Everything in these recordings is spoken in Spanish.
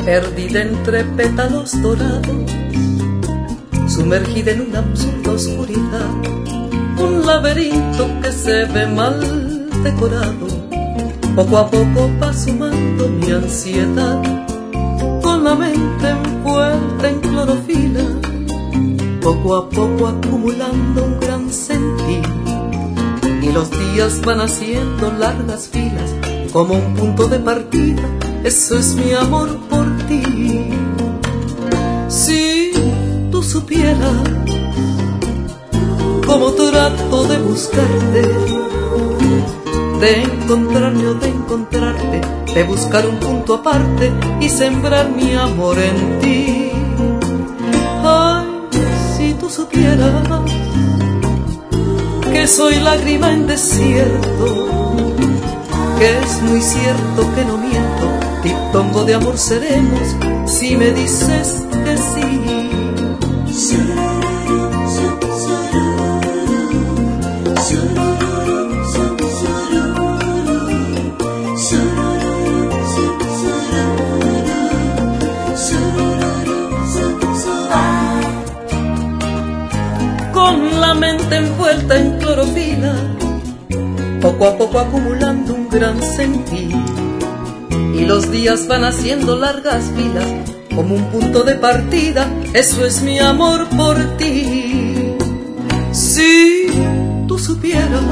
perdida entre pétalos dorados, sumergida en una absurda oscuridad, un laberinto que se ve mal decorado. Poco a poco va sumando mi ansiedad, con la mente envuelta en clorofila, poco a poco acumulando un gran sentir. Y los días van haciendo largas filas, como un punto de partida. Eso es mi amor por ti. Si tú supieras cómo trato de buscarte, de encontrarme o de encontrarte, de buscar un punto aparte y sembrar mi amor en ti. Ay, si tú supieras que soy lágrima en desierto, que es muy cierto que no miento, diptongo de amor seremos si me dices que sí. Con la mente envuelta en clorofila, poco a poco acumulando un gran sentir. Y los días van haciendo largas filas, como un punto de partida. Eso es mi amor por ti. Si tú supieras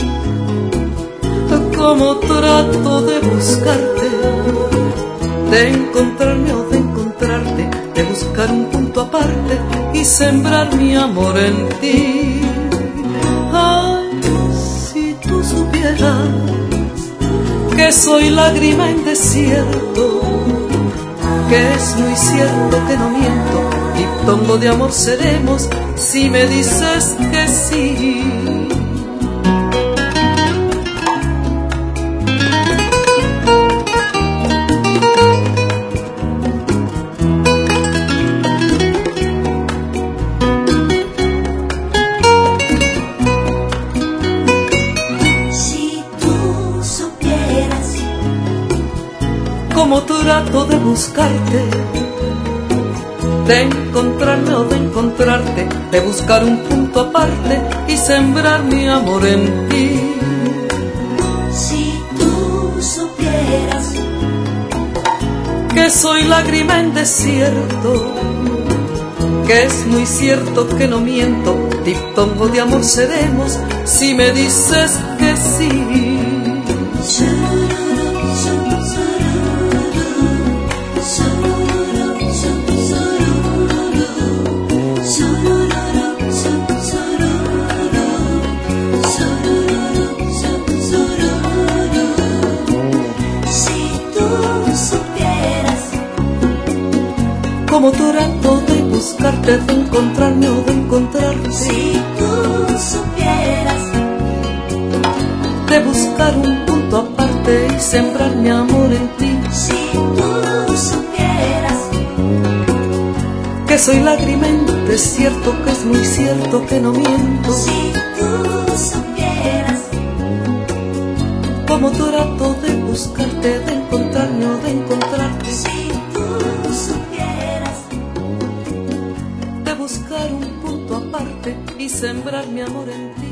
cómo trato de buscarte, de encontrarme o de encontrarte, de buscar un punto aparte y sembrar mi amor en ti. Ay, si tú supieras que soy lágrima en desierto, que es muy cierto que no miento, diptongo de amor seremos si me dices que sí. Cómo trato de buscarte, de encontrarme o de encontrarte, de buscar un punto aparte y sembrar mi amor en ti. Si tú supieras que soy lágrima en desierto, que es muy cierto que no miento, diptongo de amor seremos si me dices que sí. Cómo trato de buscarte, de encontrarme o de encontrarte. Si tú supieras de buscar un punto aparte y sembrar mi amor en ti. Si tú supieras que soy lágrima en desierto, que es muy cierto que no miento. Si tú supieras cómo trato de buscarte, de encontrarme o de encontrarte. Si tú supieras de buscar un punto aparte y sembrar mi amor en ti.